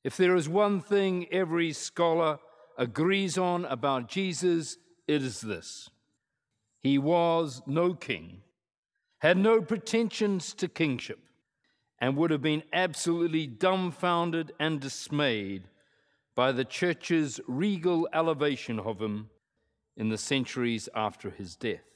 If there is one thing every scholar agrees on about Jesus, it is this: he was no king, had no pretensions to kingship, and would have been absolutely dumbfounded and dismayed by the church's regal elevation of him in the centuries after his death.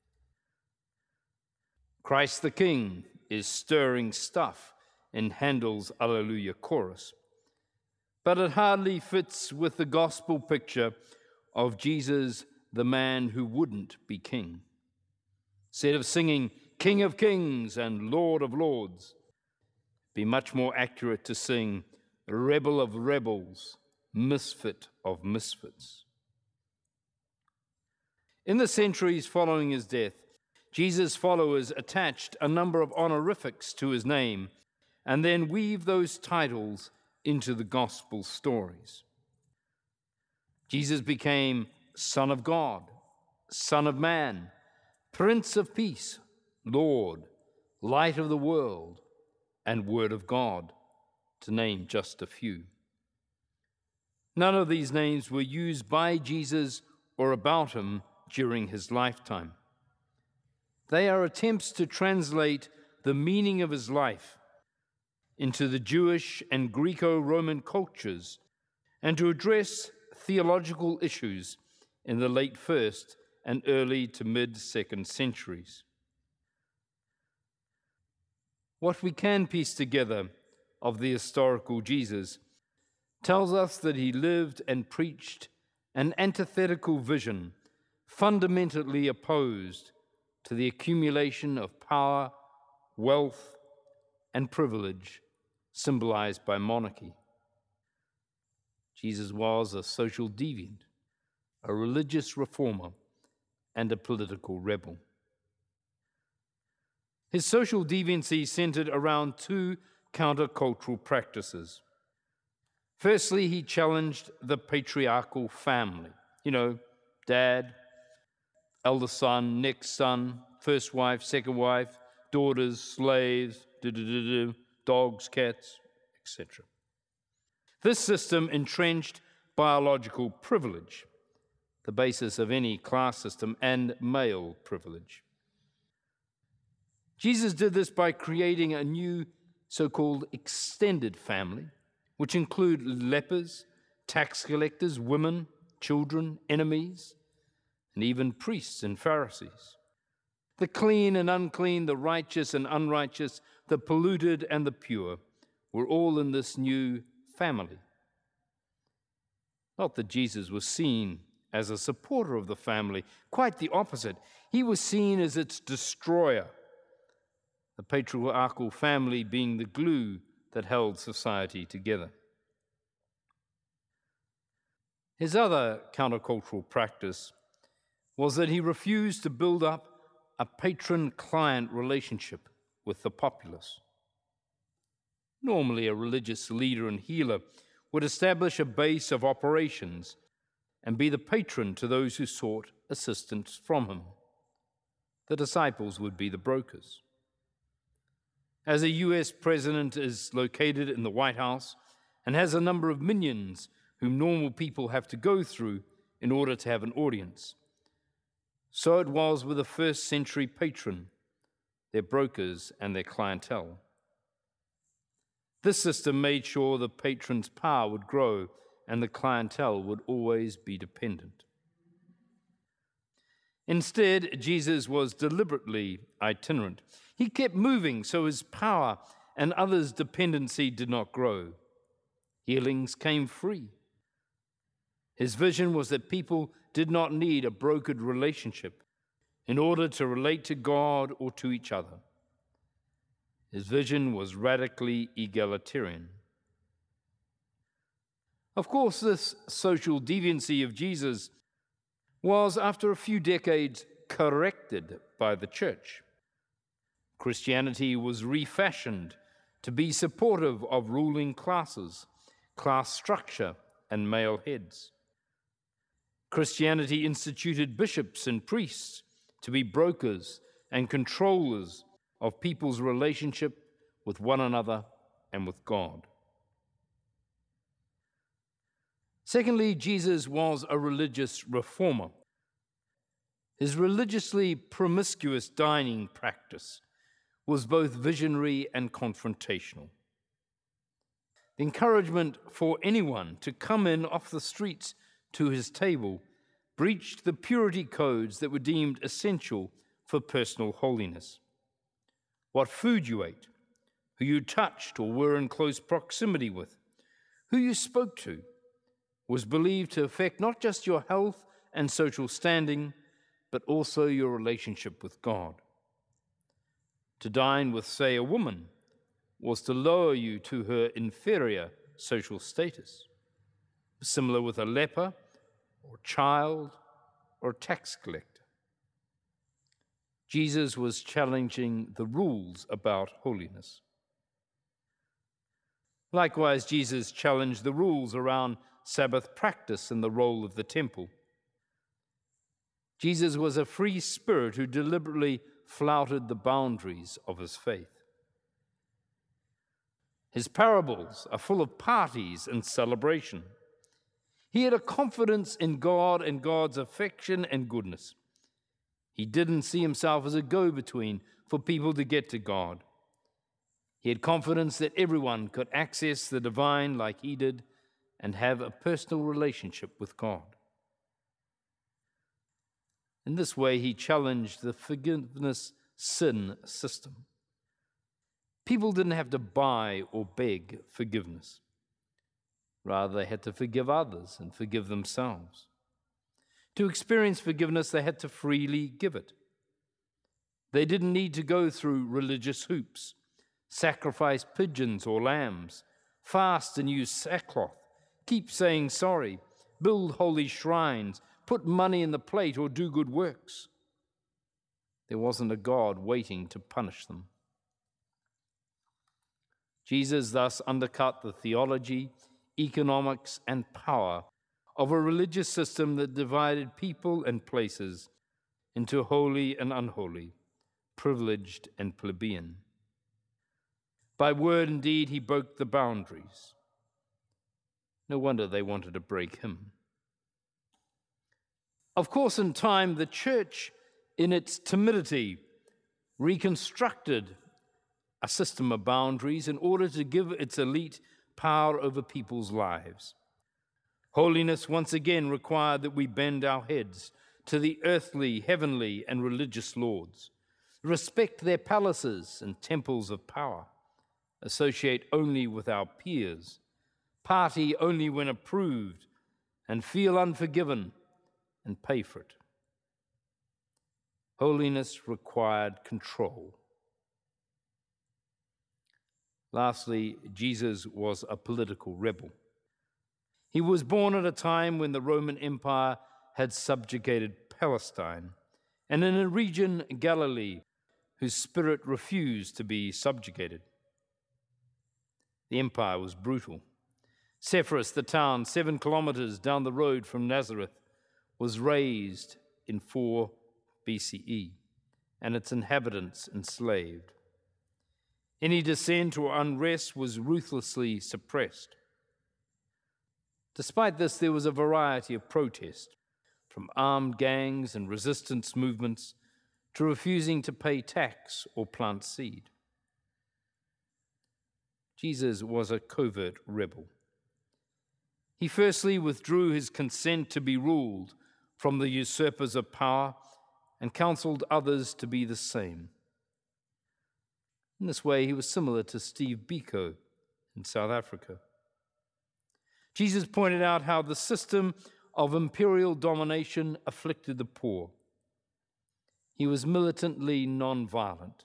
Christ the King is stirring stuff in Handel's Alleluia chorus, but it hardly fits with the gospel picture of Jesus, the man who wouldn't be king. Instead of singing King of Kings and Lord of Lords, it'd be much more accurate to sing Rebel of Rebels, Misfit of Misfits. In the centuries following his death, Jesus' followers attached a number of honorifics to his name and then weave those titles into the gospel stories. Jesus became Son of God, Son of Man, Prince of Peace, Lord, Light of the World, and Word of God, to name just a few. None of these names were used by Jesus or about him during his lifetime. They are attempts to translate the meaning of his life into the Jewish and Greco-Roman cultures and to address theological issues in the late 1st and early to mid-2nd centuries. What we can piece together of the historical Jesus tells us that he lived and preached an antithetical vision fundamentally opposed to the accumulation of power, wealth, and privilege symbolized by monarchy. Jesus was a social deviant, a religious reformer, and a political rebel. His social deviancy centered around two countercultural practices. Firstly, he challenged the patriarchal family. Dad, elder son, next son, first wife, second wife, daughters, slaves, dogs, cats, etc. This system entrenched biological privilege, the basis of any class system, and male privilege. Jesus did this by creating a new so-called extended family, which include lepers, tax collectors, women, children, enemies, and even priests and Pharisees. The clean and unclean, the righteous and unrighteous, the polluted and the pure were all in this new family. Not that Jesus was seen as a supporter of the family, quite the opposite. He was seen as its destroyer, the patriarchal family being the glue that held society together. His other countercultural practice was that he refused to build up a patron-client relationship with the populace. Normally, a religious leader and healer would establish a base of operations and be the patron to those who sought assistance from him. The disciples would be the brokers. As a U.S. president is located in the White House and has a number of minions whom normal people have to go through in order to have an audience, so it was with the first century patron, their brokers, and their clientele. This system made sure the patron's power would grow and the clientele would always be dependent. Instead, Jesus was deliberately itinerant. He kept moving so his power and others' dependency did not grow. Healings came free. His vision was that people did not need a brokered relationship in order to relate to God or to each other. His vision was radically egalitarian. Of course, this social deviancy of Jesus was, after a few decades, corrected by the church. Christianity was refashioned to be supportive of ruling classes, class structure, and male heads. Christianity instituted bishops and priests to be brokers and controllers of people's relationship with one another and with God. Secondly, Jesus was a religious reformer. His religiously promiscuous dining practice was both visionary and confrontational. The encouragement for anyone to come in off the streets to his table breached the purity codes that were deemed essential for personal holiness. What food you ate, who you touched or were in close proximity with, who you spoke to, was believed to affect not just your health and social standing, but also your relationship with God. To dine with, say, a woman was to lower you to her inferior social status. Similar with a leper, or child, or tax collector. Jesus was challenging the rules about holiness. Likewise, Jesus challenged the rules around Sabbath practice and the role of the temple. Jesus was a free spirit who deliberately flouted the boundaries of his faith. His parables are full of parties and celebration. He had a confidence in God and God's affection and goodness. He didn't see himself as a go-between for people to get to God. He had confidence that everyone could access the divine like he did and have a personal relationship with God. In this way, he challenged the forgiveness sin system. People didn't have to buy or beg forgiveness. Rather, they had to forgive others and forgive themselves. To experience forgiveness, they had to freely give it. They didn't need to go through religious hoops, sacrifice pigeons or lambs, fast and use sackcloth, keep saying sorry, build holy shrines, put money in the plate, or do good works. There wasn't a God waiting to punish them. Jesus thus undercut the theology, economics, and power of a religious system that divided people and places into holy and unholy, privileged and plebeian. By word and deed, he broke the boundaries. No wonder they wanted to break him. Of course, in time, the church, in its timidity, reconstructed a system of boundaries in order to give its elite power over people's lives. Holiness once again required that we bend our heads to the earthly, heavenly, and religious lords, respect their palaces and temples of power, associate only with our peers, party only when approved, and feel unforgiven and pay for it. Holiness required control. Lastly, Jesus was a political rebel. He was born at a time when the Roman Empire had subjugated Palestine, and in a region, Galilee, whose spirit refused to be subjugated. The empire was brutal. Sepphoris, the town 7 kilometers down the road from Nazareth, was razed in 4 BCE, and its inhabitants enslaved. Any dissent or unrest was ruthlessly suppressed. Despite this, there was a variety of protest, from armed gangs and resistance movements to refusing to pay tax or plant seed. Jesus was a covert rebel. He firstly withdrew his consent to be ruled from the usurpers of power and counseled others to be the same. In this way, he was similar to Steve Biko in South Africa. Jesus pointed out how the system of imperial domination afflicted the poor. He was militantly nonviolent.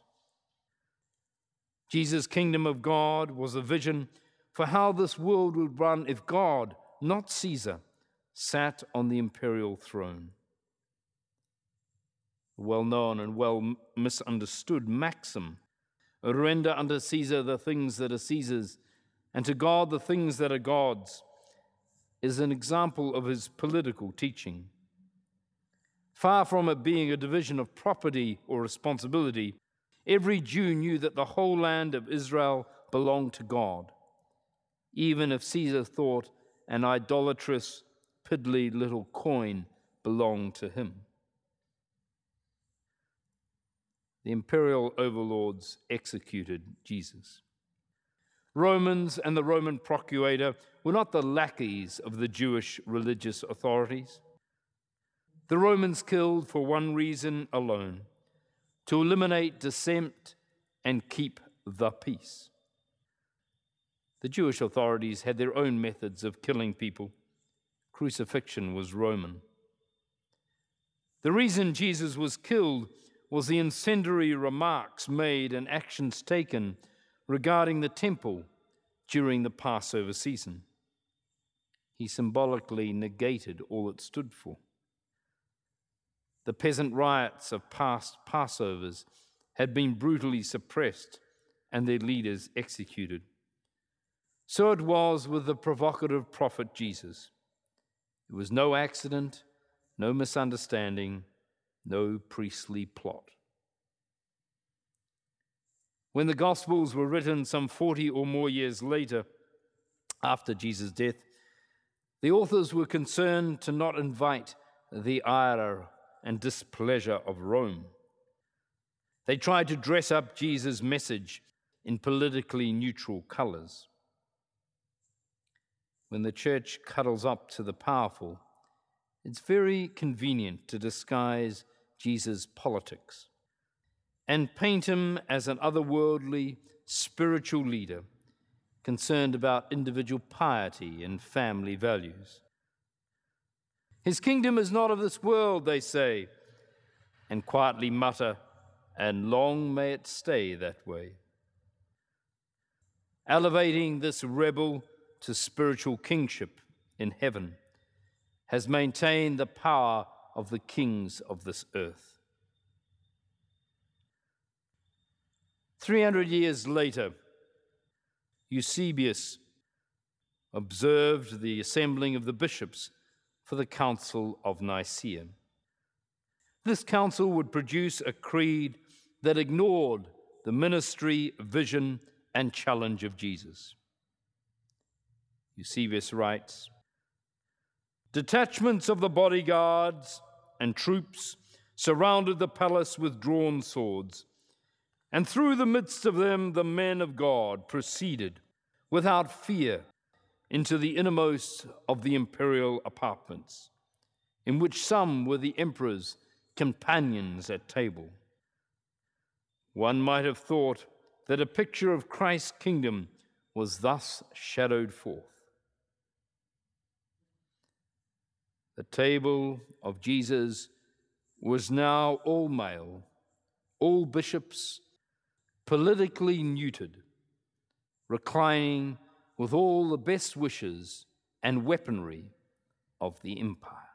Jesus' kingdom of God was a vision for how this world would run if God, not Caesar, sat on the imperial throne. The well-known and well-misunderstood maxim, render unto Caesar the things that are Caesar's, and to God the things that are God's, is an example of his political teaching. Far from it being a division of property or responsibility, every Jew knew that the whole land of Israel belonged to God, even if Caesar thought an idolatrous, piddly little coin belonged to him. The imperial overlords executed Jesus. Romans and the Roman procurator were not the lackeys of the Jewish religious authorities. The Romans killed for one reason alone: to eliminate dissent and keep the peace. The Jewish authorities had their own methods of killing people. Crucifixion was Roman. The reason Jesus was killed was the incendiary remarks made and actions taken regarding the temple during the Passover season. He symbolically negated all it stood for. The peasant riots of past Passovers had been brutally suppressed and their leaders executed. So it was with the provocative prophet Jesus. It was no accident, no misunderstanding, no priestly plot. When the Gospels were written some 40 or more years later, after Jesus' death, the authors were concerned to not invite the ire and displeasure of Rome. They tried to dress up Jesus' message in politically neutral colors. When the church cuddles up to the powerful, it's very convenient to disguise Jesus' politics and paint him as an otherworldly, spiritual leader concerned about individual piety and family values. His kingdom is not of this world, they say, and quietly mutter, and long may it stay that way. Elevating this rebel to spiritual kingship in heaven has maintained the power of the kings of this earth. 300 years later, Eusebius observed the assembling of the bishops for the Council of Nicaea. This council would produce a creed that ignored the ministry, vision, and challenge of Jesus. Eusebius writes, "Detachments of the bodyguards and troops surrounded the palace with drawn swords, and through the midst of them the men of God proceeded without fear into the innermost of the imperial apartments, in which some were the emperor's companions at table. One might have thought that a picture of Christ's kingdom was thus shadowed forth. The table of Jesus was now all male, all bishops, politically neutered, reclining with all the best wishes and weaponry of the empire."